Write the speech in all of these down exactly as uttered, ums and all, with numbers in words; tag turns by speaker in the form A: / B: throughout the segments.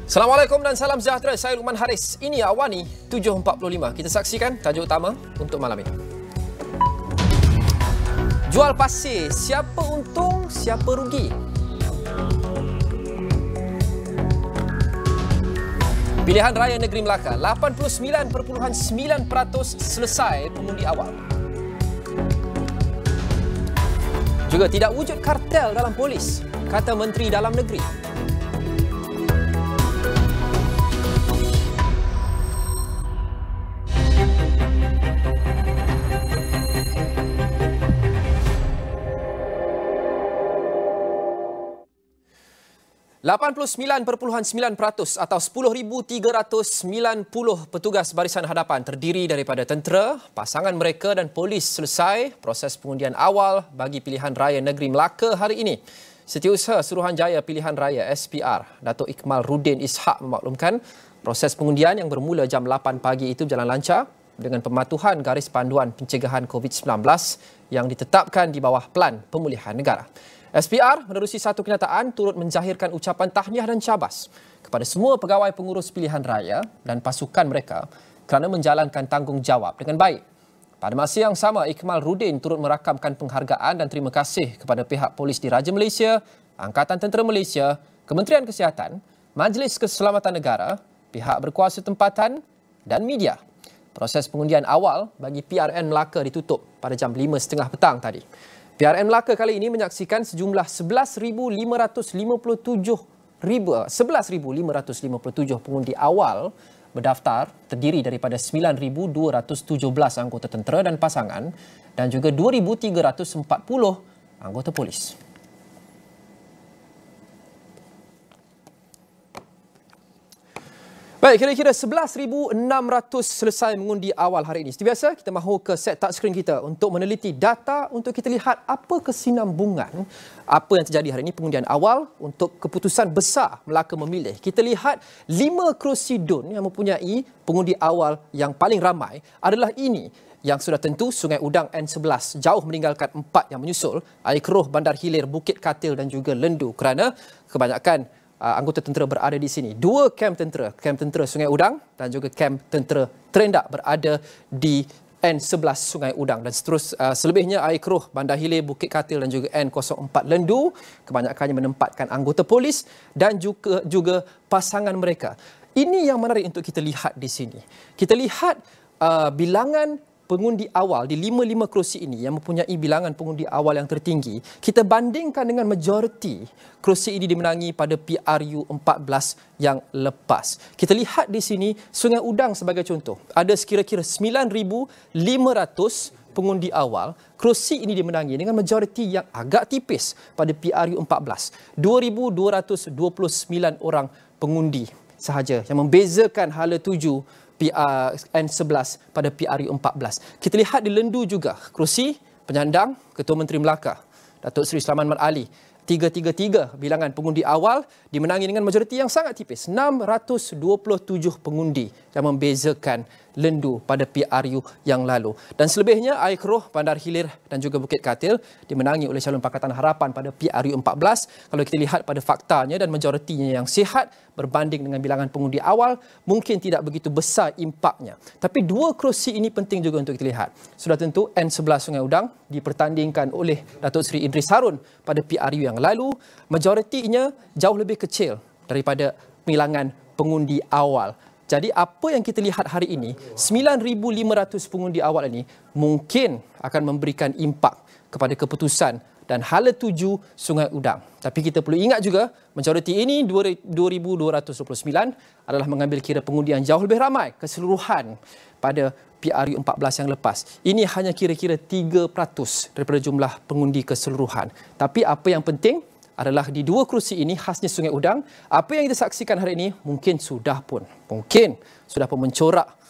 A: Assalamualaikum dan salam sejahtera. Saya Luqman Haris. Ini Awani tujuh empat puluh lima. Kita saksikan tajuk utama untuk malam ini. Jual pasir, siapa untung, siapa rugi? Pilihan Raya Negeri Melaka, lapan puluh sembilan perpuluhan sembilan peratus selesai pengundi awal. Juga tidak wujud kartel dalam polis, kata Menteri Dalam Negeri. lapan puluh sembilan perpuluhan sembilan peratus atau sepuluh ribu tiga ratus sembilan puluh petugas barisan hadapan terdiri daripada tentera, pasangan mereka dan polis selesai proses pengundian awal bagi pilihan raya negeri Melaka hari ini. Setiausaha Suruhanjaya Pilihan Raya S P R, Datuk Ikmal Rudin Ishak memaklumkan proses pengundian yang bermula jam lapan pagi itu berjalan lancar dengan pematuhan garis panduan pencegahan COVID sembilan belas yang ditetapkan di bawah Pelan Pemulihan Negara. S P R menerusi satu kenyataan turut menjahirkan ucapan tahniah dan cabas kepada semua pegawai pengurus pilihan raya dan pasukan mereka kerana menjalankan tanggungjawab dengan baik. Pada masa yang sama, Ikmal Rudin turut merakamkan penghargaan dan terima kasih kepada pihak polis Diraja Malaysia, Angkatan Tentera Malaysia, Kementerian Kesihatan, Majlis Keselamatan Negara, pihak berkuasa tempatan dan media. Proses pengundian awal bagi P R N Melaka ditutup pada jam lima tiga puluh petang tadi. P R N Melaka kali ini menyaksikan sejumlah sebelas ribu lima ratus lima puluh tujuh pengundi awal berdaftar terdiri daripada sembilan ribu dua ratus tujuh belas anggota tentera dan pasangan dan juga dua ribu tiga ratus empat puluh anggota polis. Baik, kira-kira sebelas ribu enam ratus selesai mengundi awal hari ini. Seperti biasa, kita mahu ke set touchscreen kita untuk meneliti data untuk kita lihat apa kesinambungan apa yang terjadi hari ini pengundian awal untuk keputusan besar Melaka memilih. Kita lihat lima kerusi D U N yang mempunyai pengundi awal yang paling ramai adalah ini yang sudah tentu Sungai Udang N sebelas jauh meninggalkan empat yang menyusul Air Keroh, Bandar Hilir, Bukit Katil dan juga Lendu kerana kebanyakan Uh, anggota tentera berada di sini. Dua kem tentera, kem tentera Sungai Udang dan juga kem tentera Terendak berada di N sebelas Sungai Udang dan seterus uh, selebihnya Air Keroh, Bandar Hilir, Bukit Katil dan juga N kosong empat Lendu kebanyakannya menempatkan anggota polis dan juga juga pasangan mereka. Ini yang menarik untuk kita lihat di sini. Kita lihat uh, bilangan pengundi awal di lima lima kerusi ini yang mempunyai bilangan pengundi awal yang tertinggi, kita bandingkan dengan majoriti kerusi ini dimenangi pada P R U empat belas yang lepas. Kita lihat di sini Sungai Udang sebagai contoh. Ada sekira-kira sembilan ribu lima ratus pengundi awal. Kerusi ini dimenangi dengan majoriti yang agak tipis pada P R U empat belas. dua ribu dua ratus dua puluh sembilan orang pengundi sahaja yang membezakan hala tuju P R N sebelas pada P R U empat belas. Kita lihat di Lendu juga, kerusi penyandang Ketua Menteri Melaka, Datuk Seri Sulaiman Mat Ali. tiga tiga tiga bilangan pengundi awal dimenangi dengan majoriti yang sangat tipis. enam ratus dua puluh tujuh pengundi yang membezakan Lendu pada P R U yang lalu. Dan selebihnya Air Keroh, Bandar Hilir dan juga Bukit Katil dimenangi oleh calon Pakatan Harapan pada P R U empat belas. Kalau kita lihat pada faktanya dan majoritinya yang sihat berbanding dengan bilangan pengundi awal, mungkin tidak begitu besar impaknya. Tapi dua kerusi ini penting juga untuk kita lihat. Sudah tentu N sebelas Sungai Udang dipertandingkan oleh Datuk Seri Idris Harun pada P R U yang lalu, majoritinya jauh lebih kecil daripada bilangan pengundi awal. Jadi apa yang kita lihat hari ini, sembilan ribu lima ratus pengundi awal ini mungkin akan memberikan impak kepada keputusan dan hala tuju Sungai Udang. Tapi kita perlu ingat juga, majoriti ini dua ribu dua ratus dua puluh sembilan adalah mengambil kira pengundian jauh lebih ramai keseluruhan pada P R U empat belas yang lepas. Ini hanya kira-kira tiga peratus daripada jumlah pengundi keseluruhan. Tapi apa yang penting adalah di dua kerusi ini khasnya Sungai Udang, apa yang kita saksikan hari ini mungkin sudah pun, mungkin sudah pun mencorak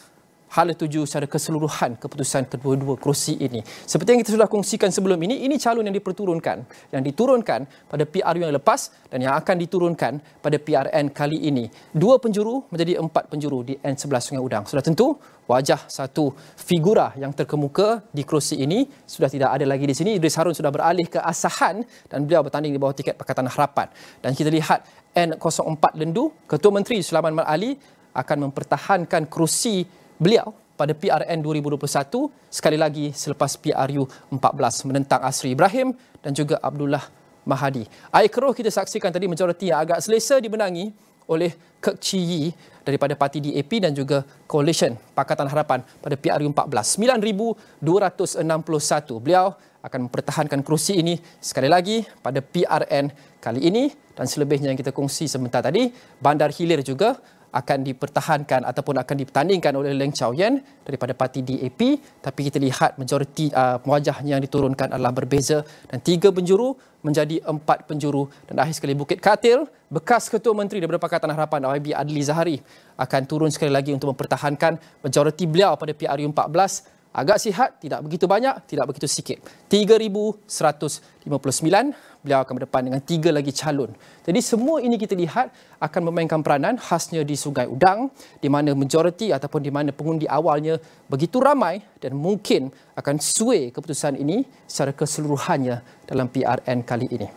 A: hala tuju secara keseluruhan keputusan kedua-dua kerusi ini. Seperti yang kita sudah kongsikan sebelum ini, ini calon yang diperturunkan, yang diturunkan pada P R U yang lepas dan yang akan diturunkan pada P R N kali ini. Dua penjuru menjadi empat penjuru di N sebelas Sungai Udang. Sudah tentu wajah satu figura yang terkemuka di kerusi ini sudah tidak ada lagi di sini. Idris Harun sudah beralih ke Asahan dan beliau bertanding di bawah tiket Pakatan Harapan. Dan kita lihat N kosong empat Lendu, Ketua Menteri Sulaiman Mat Ali akan mempertahankan kerusi beliau pada P R N dua ribu dua puluh satu sekali lagi selepas P R U empat belas menentang Asri Ibrahim dan juga Abdullah Mahadi. Air keruh kita saksikan tadi majoriti yang agak selesa dimenangi oleh Kek Chi Yi daripada parti D A P dan juga Coalition Pakatan Harapan pada P R U empat belas. sembilan ribu dua ratus enam puluh satu. Beliau akan mempertahankan kerusi ini sekali lagi pada P R N kali ini dan selebihnya yang kita kongsi sebentar tadi, Bandar Hilir juga akan dipertahankan ataupun akan dipertandingkan oleh Leng Chow Yen daripada parti D A P, tapi kita lihat majoriti uh, wajahnya yang diturunkan adalah berbeza dan tiga penjuru menjadi empat penjuru. Dan akhir sekali Bukit Katil, bekas Ketua Menteri daripada Pakatan Harapan Y B Adli Zahari akan turun sekali lagi untuk mempertahankan majoriti beliau pada P R U empat belas. Agak sihat, tidak begitu banyak, tidak begitu sikit. tiga ribu seratus lima puluh sembilan, beliau akan berdepan dengan tiga lagi calon. Jadi semua ini kita lihat akan memainkan peranan khasnya di Sungai Udang, di mana majoriti ataupun di mana pengundi awalnya begitu ramai dan mungkin akan sway keputusan ini secara keseluruhannya dalam P R N kali ini.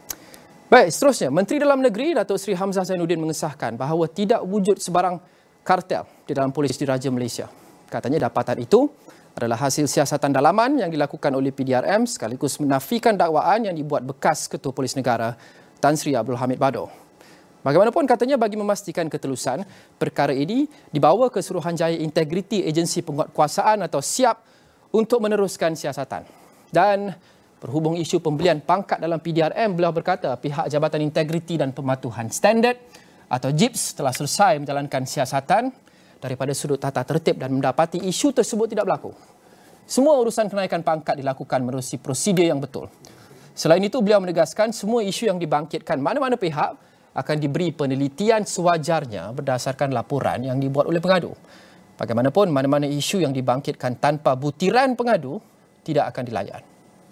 A: Baik, seterusnya, Menteri Dalam Negeri Datuk Seri Hamzah Zainuddin mengesahkan bahawa tidak wujud sebarang kartel di dalam Polis Diraja Malaysia. Katanya dapatan itu adalah hasil siasatan dalaman yang dilakukan oleh P D R M sekaligus menafikan dakwaan yang dibuat bekas Ketua Polis Negara Tan Sri Abdul Hamid Bado. Bagaimanapun katanya bagi memastikan ketelusan, perkara ini dibawa ke Suruhanjaya Integriti Agensi Penguatkuasaan atau SIAP untuk meneruskan siasatan. Dan berhubung isu pembelian pangkat dalam P D R M, beliau berkata pihak Jabatan Integriti dan Pematuhan Standard atau J I P S telah selesai menjalankan siasatan daripada sudut tata tertib dan mendapati isu tersebut tidak berlaku. Semua urusan kenaikan pangkat dilakukan menerusi prosedur yang betul. Selain itu, beliau menegaskan semua isu yang dibangkitkan mana-mana pihak akan diberi penelitian sewajarnya berdasarkan laporan yang dibuat oleh pengadu. Bagaimanapun, mana-mana isu yang dibangkitkan tanpa butiran pengadu tidak akan dilayan.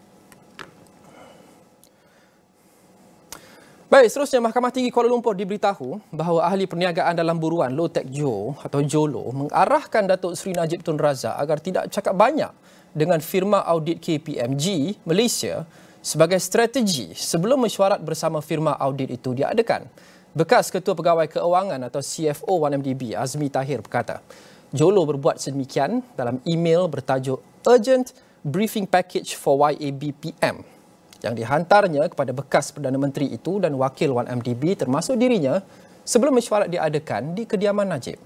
A: Baik, seterusnya Mahkamah Tinggi Kuala Lumpur diberitahu bahawa ahli perniagaan dalam buruan Low Tech Jo atau Jolo mengarahkan Datuk Seri Najib Tun Razak agar tidak cakap banyak dengan firma audit K P M G Malaysia sebagai strategi sebelum mesyuarat bersama firma audit itu diadakan. Bekas Ketua Pegawai Keuangan atau C F O satu M D B Azmi Tahir berkata, Jolo berbuat sedemikian dalam email bertajuk Urgent Briefing Package for Y A B P M yang dihantarnya kepada bekas Perdana Menteri itu dan wakil satu M D B termasuk dirinya sebelum mesyuarat diadakan di kediaman Najib.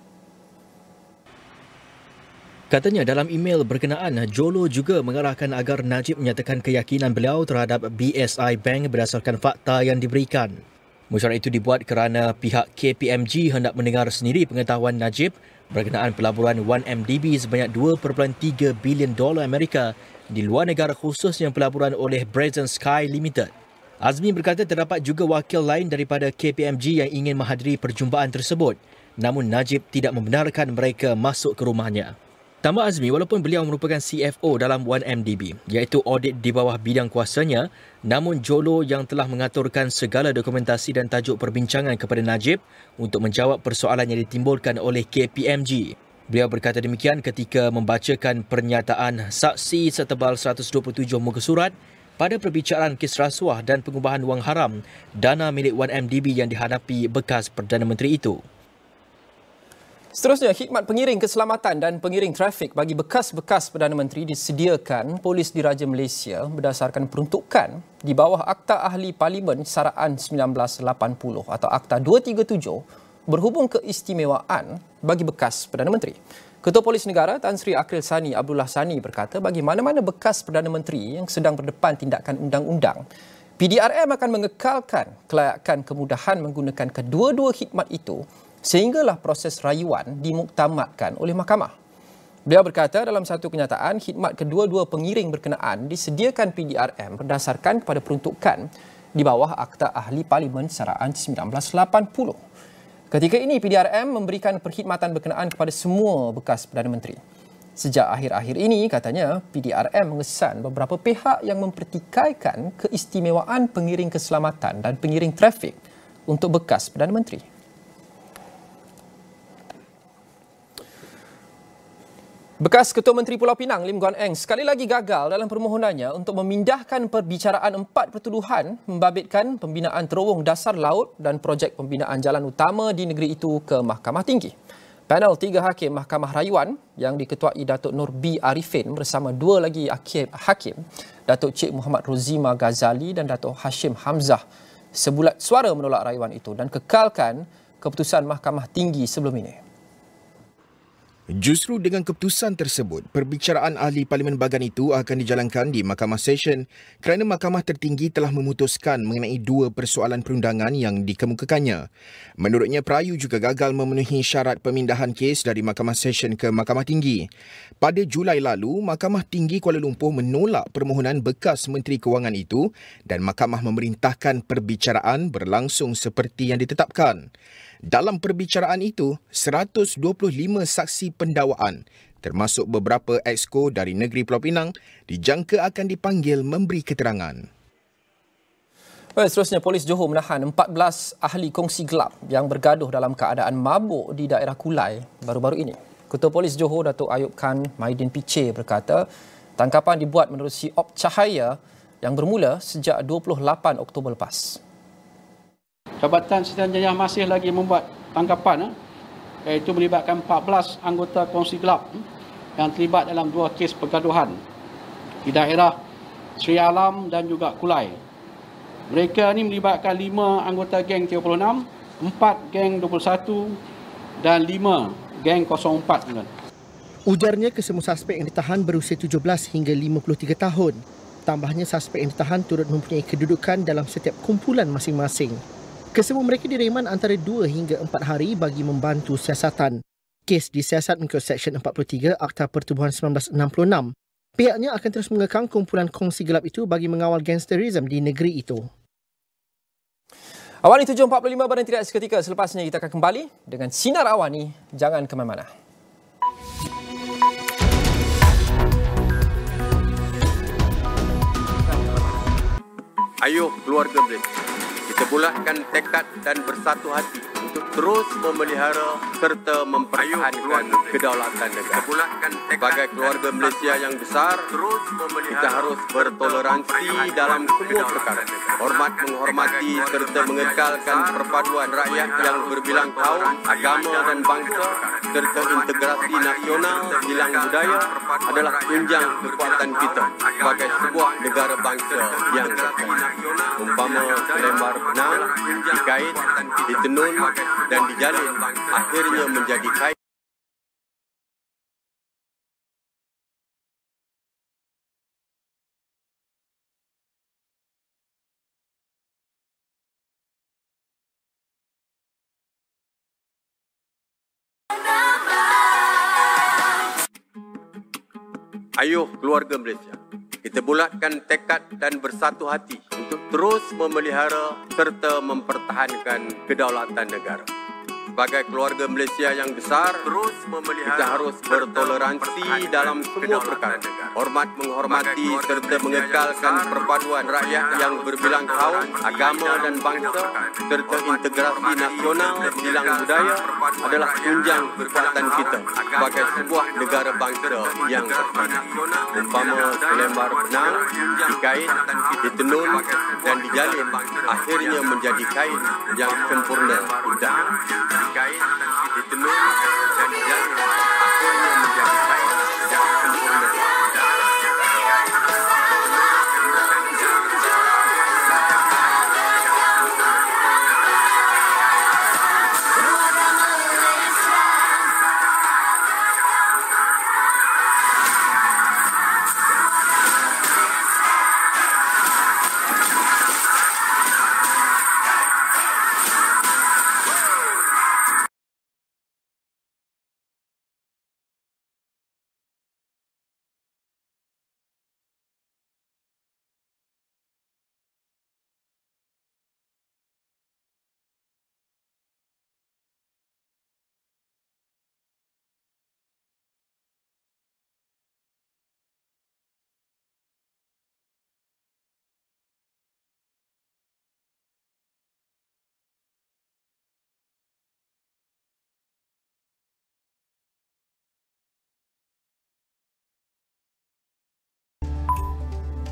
B: Katanya dalam email berkenaan, Jolo juga mengarahkan agar Najib menyatakan keyakinan beliau terhadap B S I Bank berdasarkan fakta yang diberikan. Mesyuarat itu dibuat kerana pihak K P M G hendak mendengar sendiri pengetahuan Najib berkenaan pelaburan satu M D B sebanyak dua perpuluhan tiga bilion dolar Amerika di luar negara khususnya pelaburan oleh Brazen Sky Limited. Azmi berkata terdapat juga wakil lain daripada K P M G yang ingin menghadiri perjumpaan tersebut, namun Najib tidak membenarkan mereka masuk ke rumahnya. Tambah Azmi, walaupun beliau merupakan C F O dalam satu M D B, iaitu audit di bawah bidang kuasanya, namun Jolo yang telah mengaturkan segala dokumentasi dan tajuk perbincangan kepada Najib untuk menjawab persoalan yang ditimbulkan oleh K P M G. Beliau berkata demikian ketika membacakan pernyataan saksi setebal seratus dua puluh tujuh muka surat pada perbicaraan kes rasuah dan pengubahan wang haram dana milik satu M D B yang dihadapi bekas Perdana Menteri itu.
A: Seterusnya, khidmat pengiring keselamatan dan pengiring trafik bagi bekas-bekas Perdana Menteri disediakan Polis Diraja Malaysia berdasarkan peruntukan di bawah Akta Ahli Parlimen Saraan seribu sembilan ratus lapan puluh atau Akta dua tiga tujuh berhubung keistimewaan bagi bekas Perdana Menteri. Ketua Polis Negara Tan Sri Akril Sani Abdullah Sani berkata bagi mana-mana bekas Perdana Menteri yang sedang berdepan tindakan undang-undang, P D R M akan mengekalkan kelayakan kemudahan menggunakan kedua-dua khidmat itu sehinggalah proses rayuan dimuktamadkan oleh mahkamah. Beliau berkata dalam satu kenyataan, khidmat kedua-dua pengiring berkenaan disediakan P D R M berdasarkan kepada peruntukan di bawah Akta Ahli Parlimen Saraan seribu sembilan ratus lapan puluh. Ketika ini, P D R M memberikan perkhidmatan berkenaan kepada semua bekas Perdana Menteri. Sejak akhir-akhir ini, katanya, P D R M mengesan beberapa pihak yang mempertikaikan keistimewaan pengiring keselamatan dan pengiring trafik untuk bekas Perdana Menteri. Bekas Ketua Menteri Pulau Pinang, Lim Guan Eng, sekali lagi gagal dalam permohonannya untuk memindahkan perbicaraan empat pertuduhan membabitkan pembinaan terowong dasar laut dan projek pembinaan jalan utama di negeri itu ke Mahkamah Tinggi. Panel tiga hakim Mahkamah Rayuan yang diketuai Datuk Nur B. Arifin bersama dua lagi hakim, Datuk Cik Muhammad Rozima Ghazali dan Datuk Hashim Hamzah, sebulat suara menolak rayuan itu dan kekalkan keputusan Mahkamah Tinggi sebelum ini.
C: Justru dengan keputusan tersebut, perbicaraan ahli Parlimen Bagan itu akan dijalankan di Mahkamah Session kerana Mahkamah Tertinggi telah memutuskan mengenai dua persoalan perundangan yang dikemukakannya. Menurutnya, perayu juga gagal memenuhi syarat pemindahan kes dari Mahkamah Session ke Mahkamah Tinggi. Pada Julai lalu, Mahkamah Tinggi Kuala Lumpur menolak permohonan bekas Menteri Kewangan itu dan Mahkamah memerintahkan perbicaraan berlangsung seperti yang ditetapkan. Dalam perbicaraan itu, seratus dua puluh lima saksi pendakwaan termasuk beberapa exco dari negeri Pulau Pinang dijangka akan dipanggil memberi keterangan.
A: Well, seterusnya, Polis Johor menahan empat belas ahli kongsi gelap yang bergaduh dalam keadaan mabuk di daerah Kulai baru-baru ini. Ketua Polis Johor, Datuk Ayub Khan Maidin Piche berkata, tangkapan dibuat menerusi op cahaya yang bermula sejak dua puluh lapan Oktober lepas.
D: Jabatan Sdn Jaya masih lagi membuat tangkapan, iaitu melibatkan empat belas anggota kongsi gelap yang terlibat dalam dua kes pergaduhan di daerah Sri Alam dan juga Kulai. Mereka ini melibatkan lima anggota geng tiga puluh enam, empat geng dua puluh satu dan lima geng kosong empat.
E: Ujarnya kesemua suspek yang ditahan berusia tujuh belas hingga lima puluh tiga tahun. Tambahnya, suspek yang ditahan turut mempunyai kedudukan dalam setiap kumpulan masing-masing. Kesemua mereka direman antara dua hingga empat hari bagi membantu siasatan. Kes disiasat mengikut Seksyen empat puluh tiga Akta Pertubuhan seribu sembilan ratus enam puluh enam. Pihaknya akan terus mengekang kumpulan kongsi gelap itu bagi mengawal gangsterisme di negeri itu.
A: Awani tujuh empat puluh lima badan tidak seketika. Selepasnya kita akan kembali dengan Sinar Awani. Jangan ke mana-mana.
F: Ayuh keluarga Malaysia, kita bulatkan tekad dan bersatu hati untuk terus memelihara serta mempertahankan kedaulatan negara. Sebagai keluarga Malaysia yang besar, kita harus bertoleransi dalam semua perkara. Hormat menghormati serta mengekalkan perpaduan rakyat yang berbilang kaum, agama dan bangsa serta integrasi nasional silang budaya adalah tunjang kekuatan kita sebagai sebuah negara bangsa yang bersatu. Umpama selembar benang dikait, ditenun dan dijalin, akhirnya menjadi kain. Ayuh keluarga Malaysia, kita bulatkan tekad dan bersatu hati untuk terus memelihara serta mempertahankan kedaulatan negara. Sebagai keluarga Malaysia yang besar, terus memelihara, kita harus bertoleransi dalam semua perkara. Hormat menghormati serta mengekalkan perpaduan rakyat yang berbilang kaum, agama dan bangsa serta integrasi nasional silang budaya adalah tunjang kekuatan kita sebagai sebuah negara bangsa yang bersatu. Umpama selembar benang dikait, ditenun dan dijalin, akhirnya menjadi kain yang sempurna indah. Dikait, ditenun dan dijalin, akhirnya menjadi kain yang sempurna indah.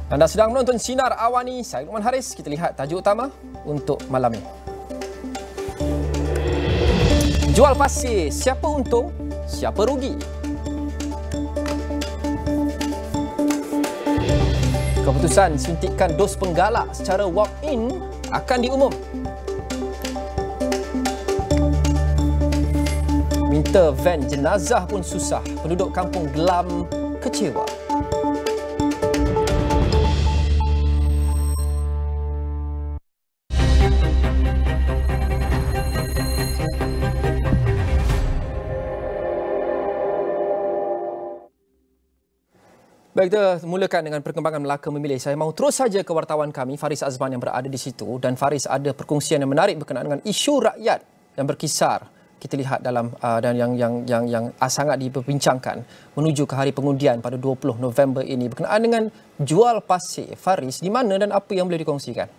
A: Anda sedang menonton Sinar Awani. Saya Luqman Haris. Kita lihat tajuk utama untuk malam ini. Jual pasir, siapa untung, siapa rugi? Keputusan suntikan dos penggalak secara walk-in akan diumum. Minta van jenazah pun susah. Penduduk kampung Gelam kecewa. Baik, kita mulakan dengan perkembangan Melaka Memilih. Saya mahu terus saja ke wartawan kami, Faris Azman yang berada di situ. Dan Faris ada perkongsian yang menarik berkenaan dengan isu rakyat yang berkisar. Kita lihat dalam uh, dan yang yang yang yang sangat diperbincangkan menuju ke hari pengundian pada dua puluh November ini berkenaan dengan jual pasir. Faris, di mana dan apa yang boleh dikongsikan?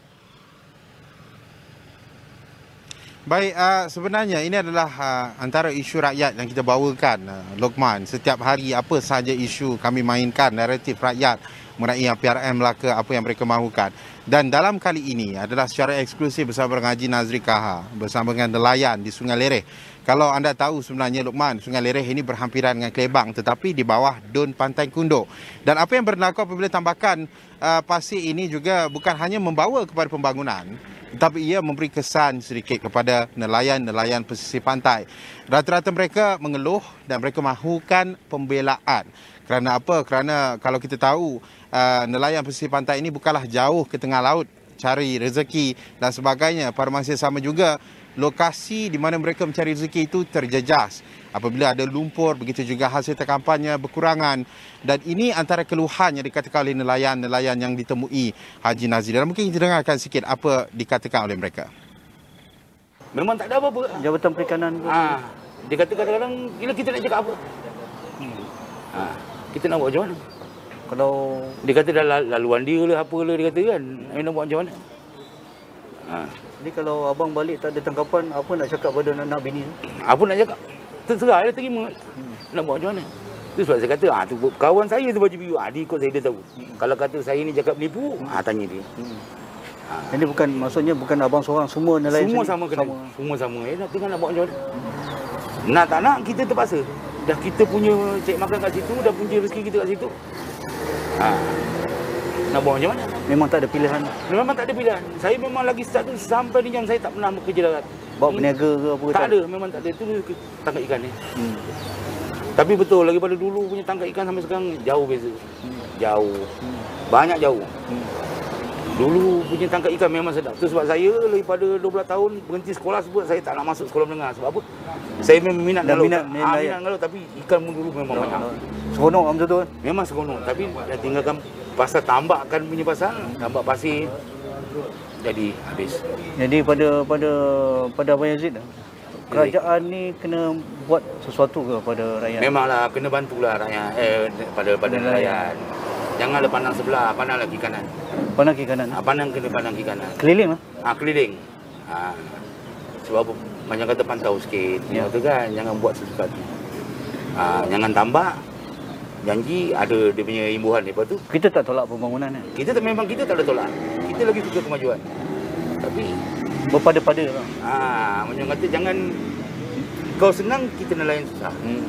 G: Baik, uh, sebenarnya ini adalah uh, antara isu rakyat yang kita bawakan, uh, Luqman. Setiap hari apa sahaja isu kami mainkan, naratif rakyat mengenai P R M Melaka, apa yang mereka mahukan. Dan dalam kali ini adalah secara eksklusif bersama dengan Haji Nazri Kaha, bersama dengan nelayan di Sungai Lereh. Kalau anda tahu sebenarnya, Luqman, Sungai Lereh ini berhampiran dengan Kelebang tetapi di bawah dun Pantai Kunduk. Dan apa yang berlaku apabila tambahkan uh, pasir ini juga bukan hanya membawa kepada pembangunan, tetapi ia memberi kesan sedikit kepada nelayan-nelayan pesisir pantai. Rata-rata mereka mengeluh dan mereka mahukan pembelaan. Kerana apa? Kerana kalau kita tahu uh, nelayan pesisir pantai ini bukanlah jauh ke tengah laut cari rezeki dan sebagainya. Pada masa yang sama juga lokasi di mana mereka mencari rezeki itu terjejas. Apabila ada lumpur, begitu juga hasil tangkapannya berkurangan. Dan ini antara keluhan yang dikatakan oleh nelayan-nelayan yang ditemui Haji Nazri. Dan mungkin kita dengarkan sikit apa dikatakan oleh mereka.
H: Memang tak ada apa-apa.
I: Jabatan Perikanan.
H: Ha, dia kata kadang-kadang, gila kita nak cakap apa? Hmm. Ha, kita nak buat macam mana?
I: Kalau
H: dia kata dah laluan dia lah, apa lah dia kata kan. Dia nak buat macam mana? Ha.
I: Jadi kalau abang balik tak ada tangkapan, apa nak cakap pada anak bini tu?
H: Apa nak cakap? Terserah dia terima. Hmm. Nak buat macam mana? Itu sebab saya kata, ah tu kawan saya tu baju biru. Ah dia ikut saya, dia tahu. Hmm. Kalau kata saya ni cakap penipu, hmm. ah tanya dia. Hmm. Ha.
I: Ini bukan, maksudnya bukan abang seorang, semua nelayan
H: semua sama kena. Sama. Semua sama. Eh nak tengok nak buat macam mana? Hmm. Nak tak nak kita terpaksa. Dah kita punya cek makan kat situ, dah punya rezeki kita kat situ. Ha. Nak buat macam mana?
I: Memang tak ada pilihan.
H: Memang tak ada pilihan. Saya memang lagi start tu sampai ni jam saya tak pernah bekerja darat.
I: Bawa peniaga ke apa?
H: Tak ada, memang tak ada. Itu tangkap ikan ni. Hmm. Tapi betul, lagi pada dulu punya tangkap ikan sampai sekarang jauh beza. Hmm. Jauh. Hmm. Banyak jauh. Hmm. Dulu punya tangkap ikan memang sedap. Itu sebab saya daripada dua belas tahun berhenti sekolah sebab saya tak nak masuk sekolah menengah. Sebab apa? Saya memang minat ngalau. Minat, ha, minat ngalau tapi ikan pun dulu memang no, banyak. No.
I: Seronok betul tu.
H: Memang seronok. Tapi dah tinggalkan pasal tambahkan punya pasal, tambah pasir. Jadi habis.
I: Jadi pada pada pada Abang Yazid, kerajaan ni kena buat sesuatu ke pada rakyat?
H: Memanglah kena bantulah rakyat eh pada pada nelayan. Janganlah pandang sebelah, pandang lagi kanan.
I: Pandang kiri kanan.
H: Ha, pandang kena pandang kiri kanan.
I: Keliling lah.
H: Ha, keliling. Ha. Sebab apa? Macam kata pantau sikit. Ya. Tu kan, jangan buat sesuatu. Ha, jangan tambah. Janji ada dia punya imbuhan lepas tu.
I: Kita tak tolak pembangunan kan?
H: Kita tak, memang kita tak ada tolak. Kita lagi suka kemajuan. Tapi
I: berpada-pada lah.
H: Ha, macam kata jangan kau senang kita nelayan susah. Hmm.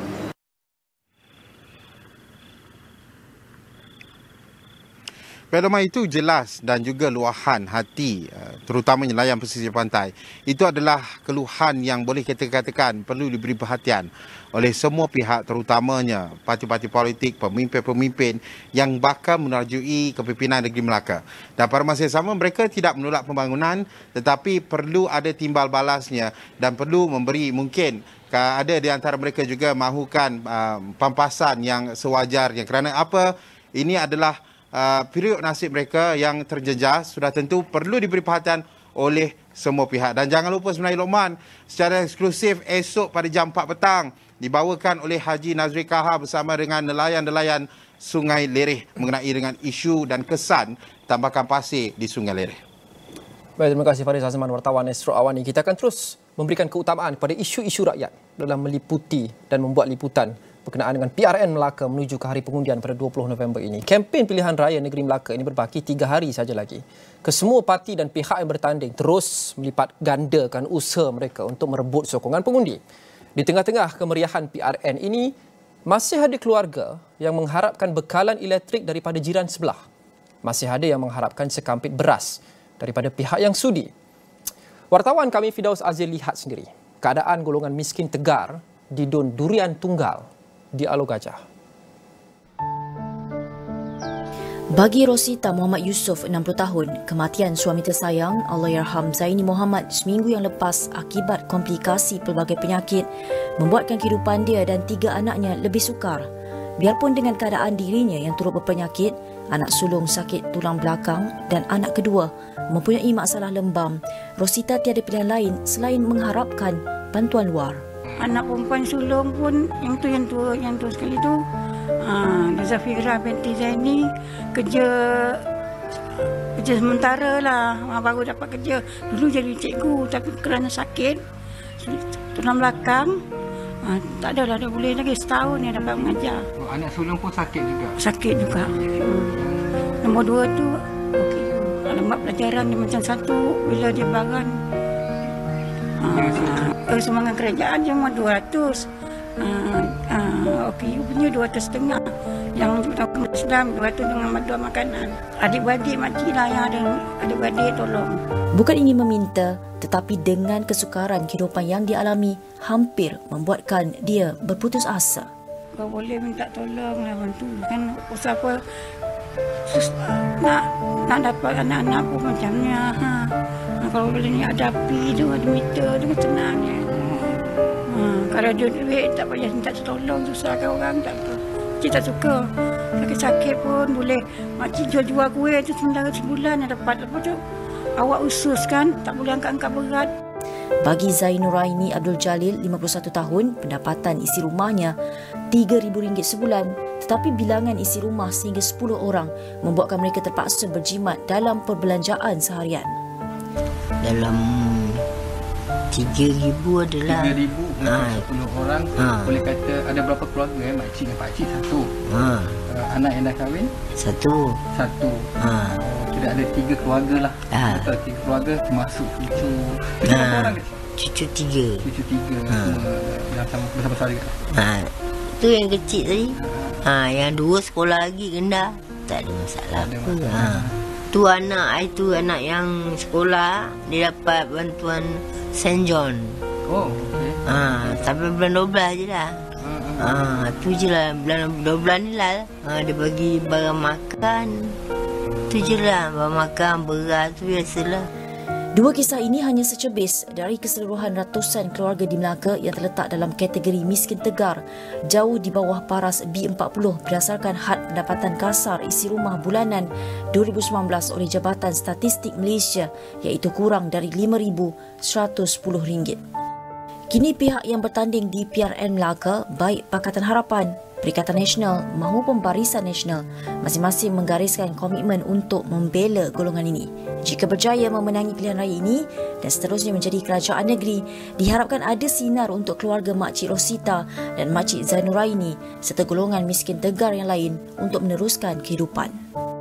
G: Fenomena itu jelas dan juga luahan hati terutamanya nelayan pesisir pantai. Itu adalah keluhan yang boleh kita katakan perlu diberi perhatian oleh semua pihak terutamanya parti-parti politik, pemimpin-pemimpin yang bakal menerjui kepimpinan negeri Melaka. Dan pada masa yang sama mereka tidak menolak pembangunan tetapi perlu ada timbal balasnya dan perlu memberi mungkin ada di antara mereka juga mahukan uh, pampasan yang sewajarnya kerana apa? Ini adalah Uh, period nasib mereka yang terjejas sudah tentu perlu diberi perhatian oleh semua pihak. Dan jangan lupa sebenarnya Luqman, secara eksklusif esok pada jam empat petang dibawakan oleh Haji Nazri Kaha bersama dengan nelayan-nelayan Sungai Lereh mengenai dengan isu dan kesan tambahkan pasir di Sungai Lereh.
A: Baik, terima kasih Faris Azman, wartawan Astro Awani. Kita akan terus memberikan keutamaan kepada isu-isu rakyat dalam meliputi dan membuat liputan berkenaan dengan P R N Melaka menuju ke hari pengundian pada dua puluh November ini. Kempen pilihan raya negeri Melaka ini berbaki tiga hari saja lagi. Kesemua parti dan pihak yang bertanding terus melipat gandakan usaha mereka untuk merebut sokongan pengundi. Di tengah-tengah kemeriahan P R N ini, masih ada keluarga yang mengharapkan bekalan elektrik daripada jiran sebelah. Masih ada yang mengharapkan sekampit beras daripada pihak yang sudi. Wartawan kami Fidaus Azil lihat sendiri keadaan golongan miskin Tegar di Dun Durian Tunggal di Alor Gajah.
J: Bagi Rosita Muhammad Yusof, enam puluh tahun, kematian suami tersayang Allahyarham Zaini Muhammad seminggu yang lepas akibat komplikasi pelbagai penyakit membuatkan kehidupan dia dan tiga anaknya lebih sukar. Biarpun dengan keadaan dirinya yang turut berpenyakit, anak sulung sakit tulang belakang dan anak kedua mempunyai masalah lembam, Rosita tiada pilihan lain selain mengharapkan bantuan luar.
K: Anak perempuan sulung pun yang tu yang tua yang tua sekali tu, uh, Zafira binti Zaini kerja kerja sementara lah, baru dapat kerja. Dulu jadi cikgu tapi kerana sakit tulang belakang, uh, tak ada lah, dia boleh lagi setahun dia dapat mengajar.
L: Oh, anak sulung pun sakit juga?
K: Sakit juga. Hmm. Nombor dua tu okey, alamat pelajaran dia macam satu, bila dia bangun Uh, sumbangan kerajaan cuma dua ratus. Uh, uh, Okey, punya dua ratus setengah. Yang untuk Islam dua ratus dengan bantuan makanan. Adik-beradik makcik lah yang ada, adik-beradik tolong.
J: Bukan ingin meminta, tetapi dengan kesukaran kehidupan yang dialami hampir membuatkan dia berputus asa.
K: Kau boleh minta tolong lah bantu. Kan usaha apa sus, nak nak dapat anak-anak pun macamnya. Ha. Kalau boleh ni ada api tu, ada meter tu senangnya. Ha, kalau ada duit tak payah minta tolong, susahkan orang tak apa. Cik tak suka. Sakit-sakit pun boleh makcik jual-jual kuih tu sementara sebulan yang dapat. Lepas tu awak usus kan, tak boleh angkat-angkat berat.
J: Bagi Zainuraini Abdul Jalil, lima puluh satu tahun, pendapatan isi rumahnya tiga ribu ringgit sebulan. Tetapi bilangan isi rumah sehingga sepuluh orang membuatkan mereka terpaksa berjimat dalam perbelanjaan seharian.
M: Dalam tiga ribu adalah
L: tiga ribu ha. sepuluh orang ha. Boleh kata ada berapa keluarga eh? Makcik dan pakcik satu ha. uh, Anak yang dah kahwin
M: Satu
L: Satu ha. Oh, sudah ada tiga keluarga lah ha. Betul, tiga keluarga termasuk cucu Cucu berapa ha. orang kecil?
M: Cucu tiga
L: Cucu tiga ha. Semua yang sama bersama-sama juga
M: ha. Itu yang kecil tadi ha. Yang dua sekolah lagi rendah. Tak ada masalah, tak ada masalah. Ha. Tu anak itu anak yang sekolah dia dapat bantuan Saint John.
L: Oh, okey.
M: Ha, sampai bulan dua belas je lah. Ha, ha, tu je lah bulan dua belas ni lah. Ha, dia bagi barang makan. Tu je lah, barang makan, beras tu biasalah.
J: Dua kisah ini hanya secebis dari keseluruhan ratusan keluarga di Melaka yang terletak dalam kategori miskin tegar, jauh di bawah paras B empat puluh berdasarkan had pendapatan kasar isi rumah bulanan dua ribu sembilan belas oleh Jabatan Statistik Malaysia, iaitu kurang dari lima ribu seratus sepuluh ringgit. Kini pihak yang bertanding di P R N Melaka, baik Pakatan Harapan, Perikatan Nasional maupun Barisan Nasional, masing-masing menggariskan komitmen untuk membela golongan ini. Jika berjaya memenangi pilihan raya ini dan seterusnya menjadi kerajaan negeri, diharapkan ada sinar untuk keluarga Makcik Rosita dan Makcik Zainuraini serta golongan miskin tegar yang lain untuk meneruskan kehidupan.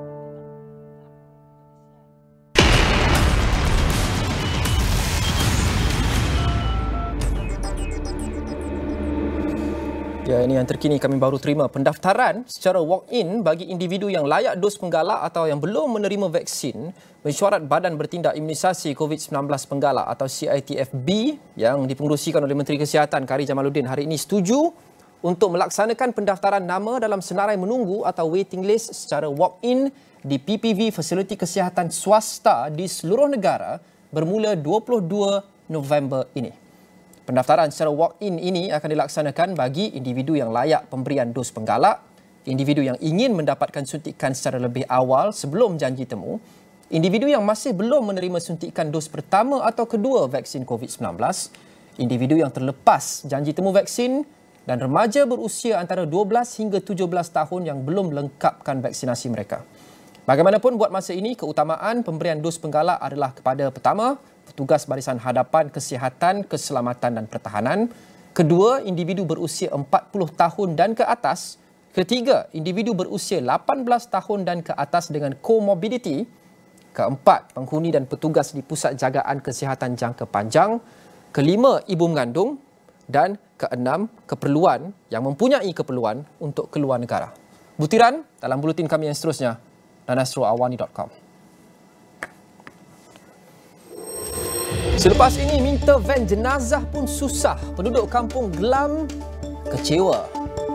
A: Ya, ini yang terkini kami baru terima pendaftaran secara walk-in bagi individu yang layak dos penggalak atau yang belum menerima vaksin mesyuarat Badan Bertindak Imunisasi COVID sembilan belas Penggalak atau C I T F B yang dipengerusikan oleh Menteri Kesihatan Kari Jamaluddin hari ini setuju untuk melaksanakan pendaftaran nama dalam senarai menunggu atau waiting list secara walk-in di P P V fasiliti kesihatan swasta di seluruh negara bermula dua puluh dua November ini. Pendaftaran secara walk-in ini akan dilaksanakan bagi individu yang layak pemberian dos penggalak, individu yang ingin mendapatkan suntikan secara lebih awal sebelum janji temu, individu yang masih belum menerima suntikan dos pertama atau kedua vaksin COVID sembilan belas, individu yang terlepas janji temu vaksin dan remaja berusia antara dua belas hingga tujuh belas tahun yang belum lengkapkan vaksinasi mereka. Bagaimanapun buat masa ini, keutamaan pemberian dos penggalak adalah kepada pertama, petugas Barisan Hadapan Kesihatan, Keselamatan dan Pertahanan, Kedua, individu berusia empat puluh tahun dan ke atas. Ketiga, individu berusia lapan belas tahun dan ke atas dengan komorbiditi. Keempat, penghuni dan petugas di Pusat Jagaan Kesihatan Jangka Panjang. Kelima, ibu mengandung. Dan keenam, keperluan yang mempunyai keperluan untuk keluar negara. Butiran dalam buletin kami yang seterusnya dan astro awani dot com. Selepas ini, minta van jenazah pun susah. Penduduk kampung Gelam kecewa.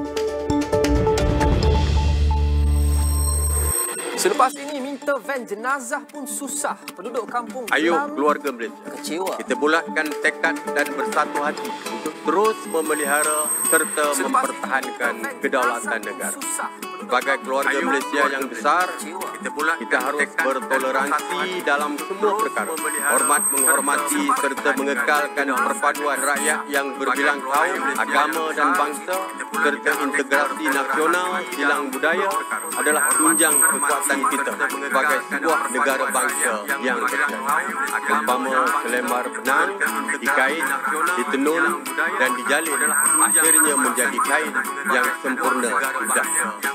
A: Selepas ini, minta van jenazah pun susah. Penduduk kampung
F: Ayo
A: Gelam
F: keluarga Malaysia,
A: kecewa.
F: kita bulatkan tekad dan bersatu hati untuk terus memelihara serta mempertahankan kedaulatan negara. Sebagai keluarga Malaysia yang besar, kita harus bertoleransi dalam semua perkara, hormat menghormati serta mengekalkan perpaduan rakyat yang berbilang kaum, agama dan bangsa serta integrasi nasional silang budaya adalah tunjang kekuatan kita sebagai sebuah negara bangsa yang berdaulat. Umpama selembar benang dikait, ditenun dan dijalin, akhirnya menjadi kain yang sempurna sudah.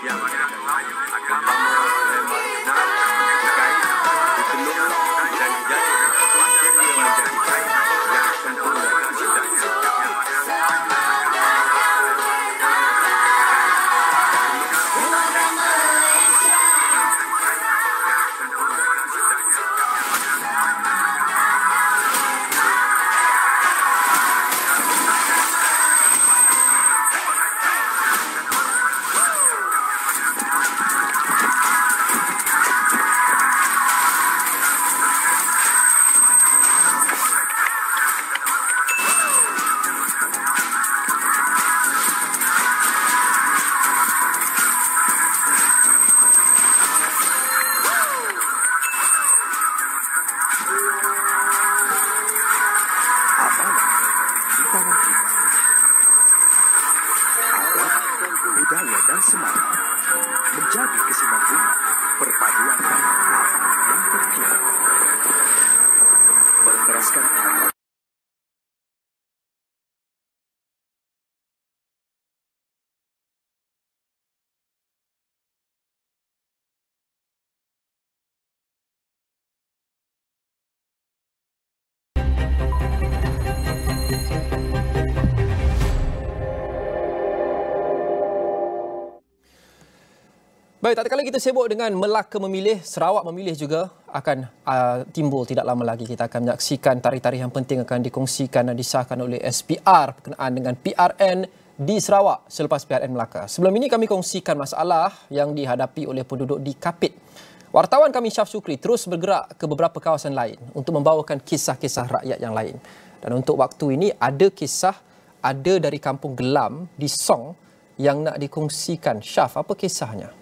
A: Baik, tak kala kita sibuk dengan Melaka memilih, Sarawak memilih juga akan uh, timbul tidak lama lagi. Kita akan menyaksikan tarikh-tarikh yang penting akan dikongsikan dan disahkan oleh S P R berkenaan dengan P R N di Sarawak selepas P R N Melaka. Sebelum ini kami kongsikan masalah yang dihadapi oleh penduduk di Kapit. Wartawan kami Syaf Sukri terus bergerak ke beberapa kawasan lain untuk membawakan kisah-kisah rakyat yang lain. Dan untuk waktu ini ada kisah ada dari kampung Gelam di Song yang nak dikongsikan. Syaf, apa kisahnya?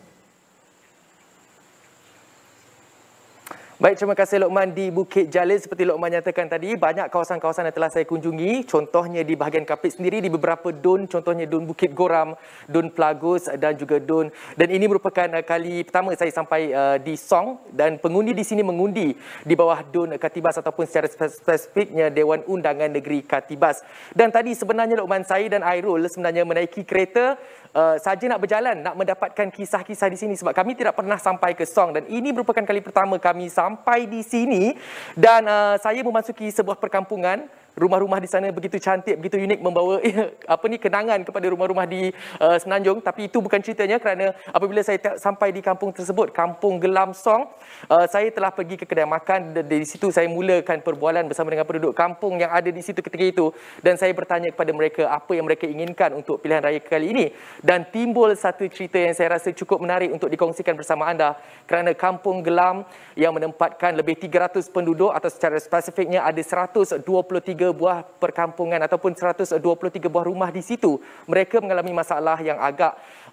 N: Baik, terima kasih Lokman. Di Bukit Jalil, seperti Lokman nyatakan tadi, banyak kawasan-kawasan yang telah saya kunjungi. Contohnya di bahagian Kapit sendiri, di beberapa dun, contohnya dun Bukit Goram, dun Pelagus dan juga dun. Dan ini merupakan kali pertama saya sampai uh, di Song, dan pengundi di sini mengundi di bawah dun Katibas ataupun secara spesifiknya Dewan Undangan Negeri Katibas. Dan tadi sebenarnya Lokman, saya dan Airul sebenarnya menaiki kereta Uh, saja nak berjalan, nak mendapatkan kisah-kisah di sini sebab kami tidak pernah sampai ke Song, dan ini merupakan kali pertama kami sampai di sini. Dan uh, saya memasuki sebuah perkampungan. Rumah-rumah di sana begitu cantik, begitu unik, membawa apa ni kenangan kepada rumah-rumah di uh, Semenanjung. Tapi itu bukan ceritanya, kerana apabila saya sampai di kampung tersebut, Kampung Gelam Song, uh, saya telah pergi ke kedai makan. Dari situ saya mulakan perbualan bersama dengan penduduk kampung yang ada di situ ketika itu, dan saya bertanya kepada mereka apa yang mereka inginkan untuk pilihan raya kali ini. Dan timbul satu cerita yang saya rasa cukup menarik untuk dikongsikan bersama anda, kerana Kampung Gelam yang menempatkan lebih tiga ratus penduduk, atau secara spesifiknya ada seratus dua puluh tiga buah perkampungan ataupun seratus dua puluh tiga buah rumah di situ, mereka mengalami masalah yang agak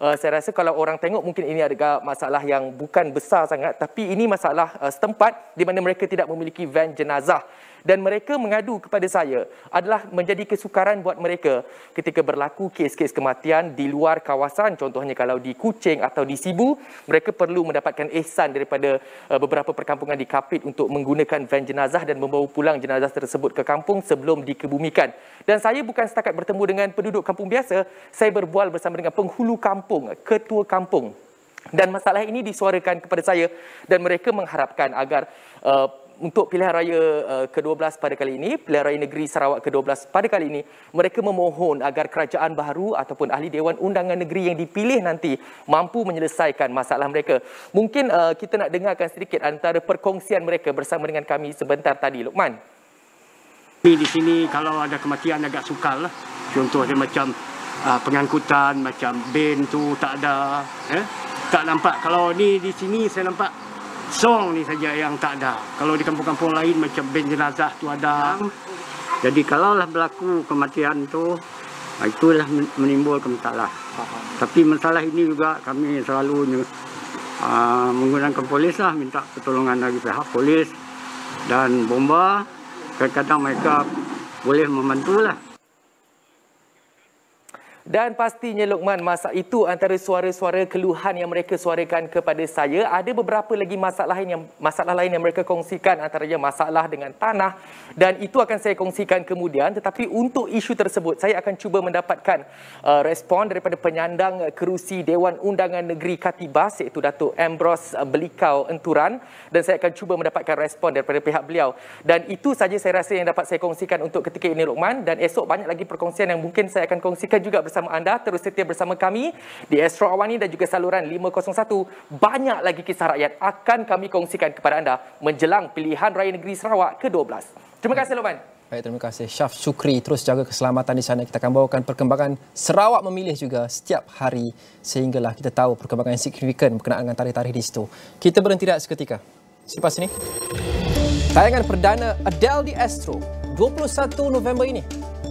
N: uh, saya rasa kalau orang tengok mungkin ini adalah masalah yang bukan besar sangat, tapi ini masalah uh, setempat di mana mereka tidak memiliki van jenazah. Dan mereka mengadu kepada saya adalah menjadi kesukaran buat mereka ketika berlaku kes-kes kematian di luar kawasan. Contohnya kalau di Kuching atau di Sibu, mereka perlu mendapatkan ihsan daripada uh, beberapa perkampungan di Kapit untuk menggunakan van jenazah dan membawa pulang jenazah tersebut ke kampung sebelum dikebumikan. Dan saya bukan setakat bertemu dengan penduduk kampung biasa, saya berbual bersama dengan penghulu kampung, ketua kampung. Dan masalah ini disuarakan kepada saya dan mereka mengharapkan agar uh, untuk pilihan raya uh, ke dua belas pada kali ini, pilihan raya negeri Sarawak ke dua belas pada kali ini, mereka memohon agar kerajaan baharu ataupun ahli Dewan Undangan Negeri yang dipilih nanti mampu menyelesaikan masalah mereka. Mungkin uh, kita nak dengarkan sedikit antara perkongsian mereka bersama dengan kami sebentar tadi, Luqman.
O: Di sini kalau ada kematian agak sukar lah. Contohnya macam uh, pengangkutan, macam ben tu tak ada. Eh? Tak nampak. Kalau ni di sini saya nampak song ni saja yang tak ada. Kalau di kampung-kampung lain macam ben jenazah tu ada. Jadi kalaulah berlaku kematian tu, itulah menimbulkan masalah. Tapi masalah ini juga kami selalu uh, menggunakan polis lah, minta pertolongan dari pihak polis dan bomba. Kadang-kadang mereka boleh membantulah.
N: Dan pastinya Luqman, masa itu antara suara-suara keluhan yang mereka suarakan kepada saya, ada beberapa lagi masalah lain yang masalah lain yang mereka kongsikan, antaranya masalah dengan tanah, dan itu akan saya kongsikan kemudian. Tetapi untuk isu tersebut saya akan cuba mendapatkan uh, respon daripada penyandang kerusi Dewan Undangan Negeri Katibas, iaitu Datuk Ambrose Belikau Enturan, dan saya akan cuba mendapatkan respon daripada pihak beliau. Dan itu saja saya rasa yang dapat saya kongsikan untuk ketika ini, Luqman, dan esok banyak lagi perkongsian yang mungkin saya akan kongsikan juga bersama anda. Terus setia bersama kami di Astro Awani dan juga saluran lima kosong satu. Banyak lagi kisah rakyat akan kami kongsikan kepada anda menjelang pilihan raya negeri Sarawak ke dua belas. Terima kasih, Luqman.
A: Baik, terima kasih Syaf Syukri. Terus jaga keselamatan di sana. Kita akan bawakan perkembangan Sarawak memilih juga setiap hari sehinggalah kita tahu perkembangan yang signifikan berkenaan dengan tarikh-tarikh di situ. Kita berhenti rehat seketika. Selepas ini, tayangan perdana Adele di Astro dua puluh satu November ini.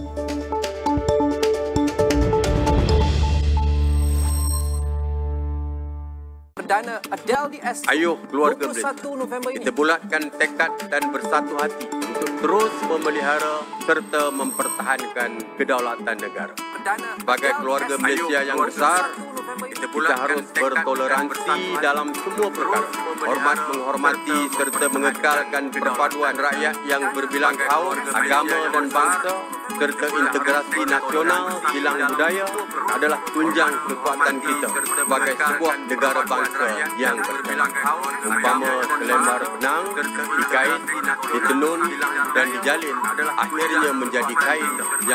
A: Perdana Adele di Astro.
F: Ayuh keluarga Malaysia, kita bulatkan tekad dan bersatu hati untuk terus memelihara serta mempertahankan kedaulatan negara. Sebagai keluarga Malaysia yang besar, kita, kita harus bertoleransi dalam semua perkara, hormat menghormati serta mengekalkan perpaduan rakyat yang berbilang kaum, agama dan bangsa, serta integrasi nasional silang budaya adalah tunjang kekuatan kita sebagai sebuah negara bangsa yang berbilang kaum. Umpama selembar benang dikait, ditenun dan dijalin, akhirnya menjadi kain yang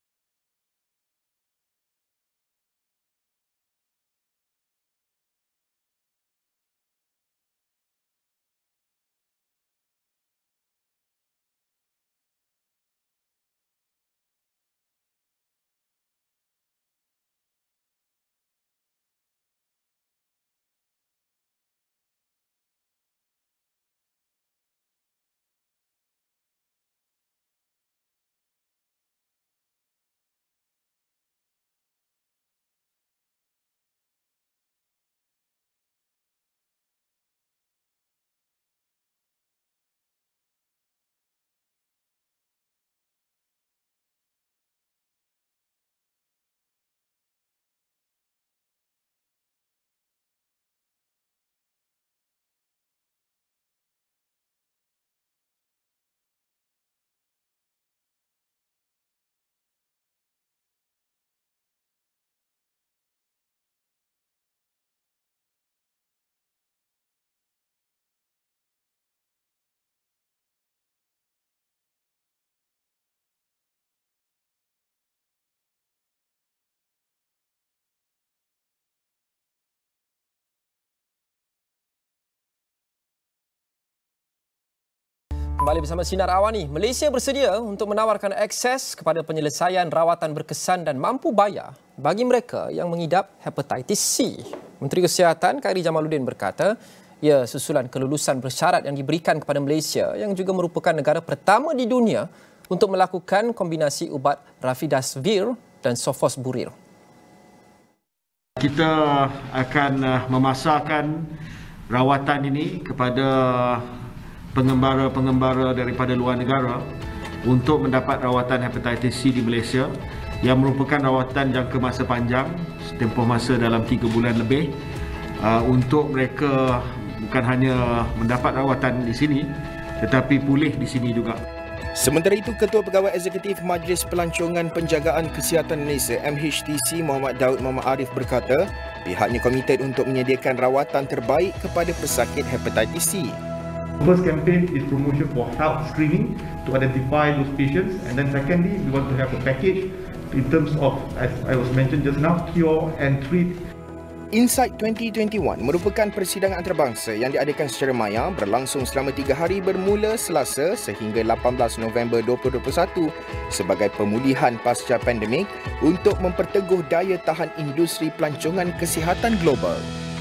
A: Kembali bersama Sinar Awani. Malaysia bersedia untuk menawarkan akses kepada penyelesaian rawatan berkesan dan mampu bayar bagi mereka yang mengidap hepatitis C. Menteri Kesihatan Khairy Jamaluddin berkata, ia susulan kelulusan bersyarat yang diberikan kepada Malaysia yang juga merupakan negara pertama di dunia untuk melakukan kombinasi ubat Rafidasvir dan Sofosbuvir.
P: Kita akan memasarkan rawatan ini kepada pengembara-pengembara daripada luar negara untuk mendapat rawatan hepatitis C di Malaysia yang merupakan rawatan jangka masa panjang, tempoh masa dalam tiga bulan lebih, uh, untuk mereka bukan hanya mendapat rawatan di sini tetapi pulih di sini juga.
C: Sementara itu, Ketua Pegawai Eksekutif Majlis Pelancongan Penjagaan Kesihatan Malaysia M H T C Muhammad Daud Muhammad Arif berkata, pihaknya komited untuk menyediakan rawatan terbaik kepada pesakit hepatitis C.
Q: First campaign is promotion for health screening to identify those patients, and then secondly, we want to have a package in terms of, as I was mentioned just now, cure and treat.
C: Insight dua ribu dua puluh satu merupakan persidangan antarabangsa yang diadakan secara maya berlangsung selama tiga hari bermula Selasa sehingga lapan belas November dua ribu dua puluh satu sebagai pemulihan pasca pandemik untuk memperteguh daya tahan industri pelancongan kesihatan global.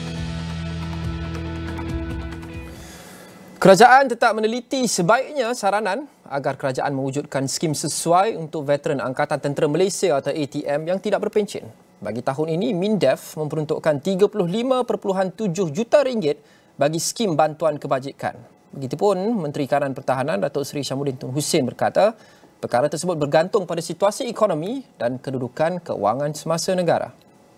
A: Kerajaan tetap meneliti sebaiknya saranan agar kerajaan mewujudkan skim sesuai untuk veteran Angkatan Tentera Malaysia atau A T M yang tidak berpencen. Bagi tahun ini, MINDEF memperuntukkan tiga puluh lima perpuluhan tujuh juta ringgit bagi skim bantuan kebajikan. Begitupun Menteri Kanan Pertahanan Datuk Seri Syamuddin Tun Hussein berkata, perkara tersebut bergantung pada situasi ekonomi dan kedudukan keuangan semasa negara.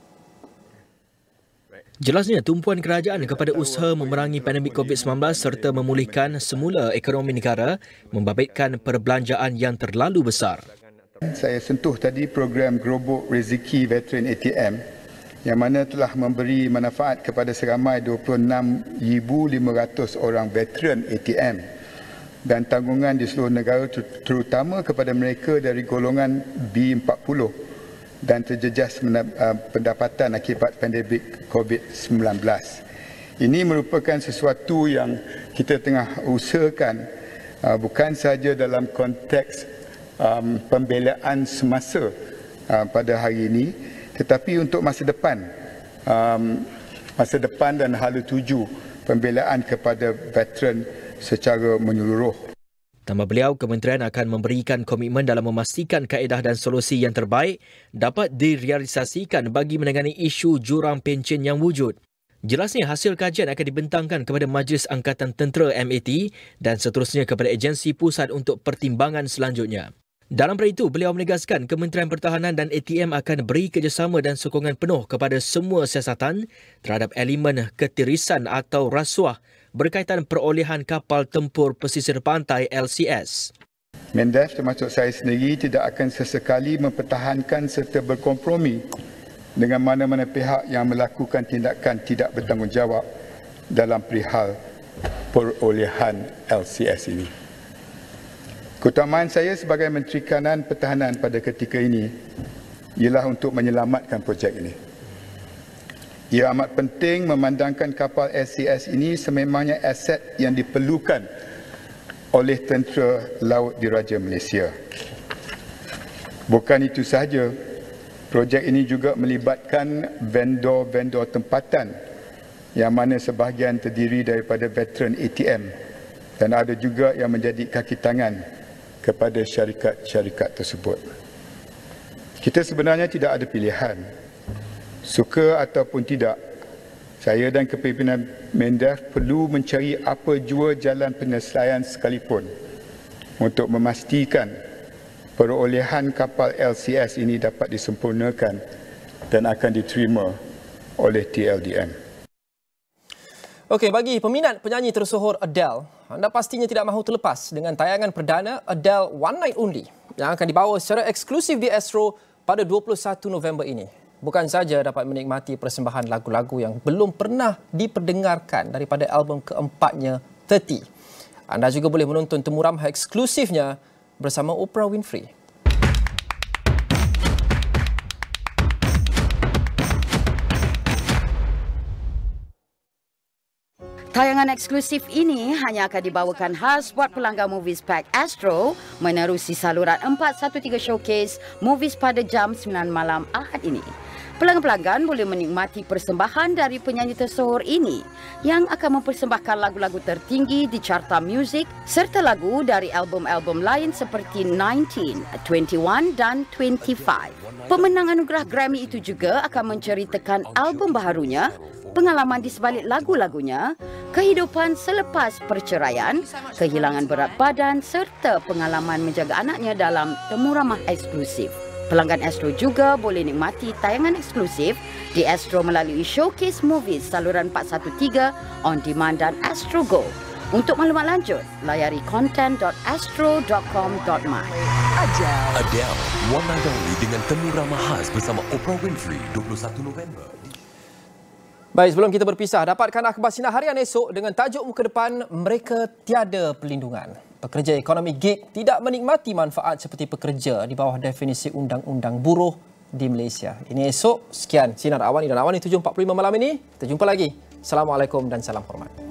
B: Jelasnya, tumpuan kerajaan kepada usaha memerangi pandemik COVID sembilan belas serta memulihkan semula ekonomi negara membabitkan perbelanjaan yang terlalu besar.
R: Saya sentuh tadi program Gerobok Rezeki Veteran A T M yang mana telah memberi manfaat kepada seramai dua puluh enam ribu lima ratus orang veteran A T M dan tanggungan di seluruh negara terutama kepada mereka dari golongan B empat puluh dan terjejas pendapatan akibat pandemik COVID sembilan belas. Ini merupakan sesuatu yang kita tengah usahakan bukan sahaja dalam konteks Um, pembelaan semasa uh, pada hari ini tetapi untuk masa depan um, masa depan dan hala tuju pembelaan kepada veteran secara menyeluruh.
B: Tambah beliau, kementerian akan memberikan komitmen dalam memastikan kaedah dan solusi yang terbaik dapat direalisasikan bagi menangani isu jurang pencen yang wujud. Jelasnya, hasil kajian akan dibentangkan kepada Majlis Angkatan Tentera M A T dan seterusnya kepada agensi pusat untuk pertimbangan selanjutnya. Dalam perkara itu, beliau menegaskan Kementerian Pertahanan dan A T M akan beri kerjasama dan sokongan penuh kepada semua siasatan terhadap elemen ketirisan atau rasuah berkaitan perolehan kapal tempur pesisir pantai L C S.
R: MINDEF termasuk saya sendiri tidak akan sesekali mempertahankan serta berkompromi dengan mana-mana pihak yang melakukan tindakan tidak bertanggungjawab dalam perihal perolehan L C S ini. Keutamaan saya sebagai Menteri Kanan Pertahanan pada ketika ini ialah untuk menyelamatkan projek ini. Ia amat penting memandangkan kapal L C S ini sememangnya aset yang diperlukan oleh Tentera Laut Diraja Malaysia. Bukan itu sahaja, projek ini juga melibatkan vendor-vendor tempatan yang mana sebahagian terdiri daripada veteran A T M dan ada juga yang menjadi kaki tangan kepada syarikat-syarikat tersebut. Kita sebenarnya tidak ada pilihan. Suka ataupun tidak, saya dan kepimpinan MINDEF perlu mencari apa jua jalan penyelesaian sekalipun untuk memastikan perolehan kapal L C S ini dapat disempurnakan dan akan diterima oleh T L D M.
A: Okey, bagi peminat penyanyi tersohor Adele, anda pastinya tidak mahu terlepas dengan tayangan perdana Adele One Night Only yang akan dibawa secara eksklusif di Astro pada dua puluh satu November ini. Bukan saja dapat menikmati persembahan lagu-lagu yang belum pernah diperdengarkan daripada album keempatnya, tiga puluh. Anda juga boleh menonton temu ramah eksklusifnya bersama Oprah Winfrey.
S: Tayangan eksklusif ini hanya akan dibawakan khas buat pelanggan Movies Pack Astro menerusi saluran empat satu tiga Showcase Movies pada jam sembilan malam Ahad ini. Pelanggan-pelanggan boleh menikmati persembahan dari penyanyi tersohor ini yang akan mempersembahkan lagu-lagu tertinggi di carta muzik serta lagu dari album-album lain seperti sembilan belas, dua puluh satu dan dua puluh lima. Pemenang anugerah Grammy itu juga akan menceritakan album baharunya, pengalaman di sebalik lagu-lagunya, kehidupan selepas perceraian, kehilangan berat badan serta pengalaman menjaga anaknya dalam temu ramah eksklusif. Pelanggan Astro juga boleh nikmati tayangan eksklusif di Astro melalui Showcase Movies saluran empat satu tiga, On Demand dan Astro Go. Untuk maklumat lanjut, layari content dot astro dot com dot my.
T: Adele, One Night Only dengan temu ramah khas bersama Oprah Winfrey dua puluh satu November.
A: Baik, sebelum kita berpisah, dapatkan akhbar sinar harian esok dengan tajuk muka depan, mereka tiada perlindungan. Pekerja ekonomi gig tidak menikmati manfaat seperti pekerja di bawah definisi Undang-Undang Buruh di Malaysia. Ini esok. Sekian Sinar Awani dan Awani tujuh empat puluh lima malam ini. Kita jumpa lagi. Assalamualaikum dan salam hormat.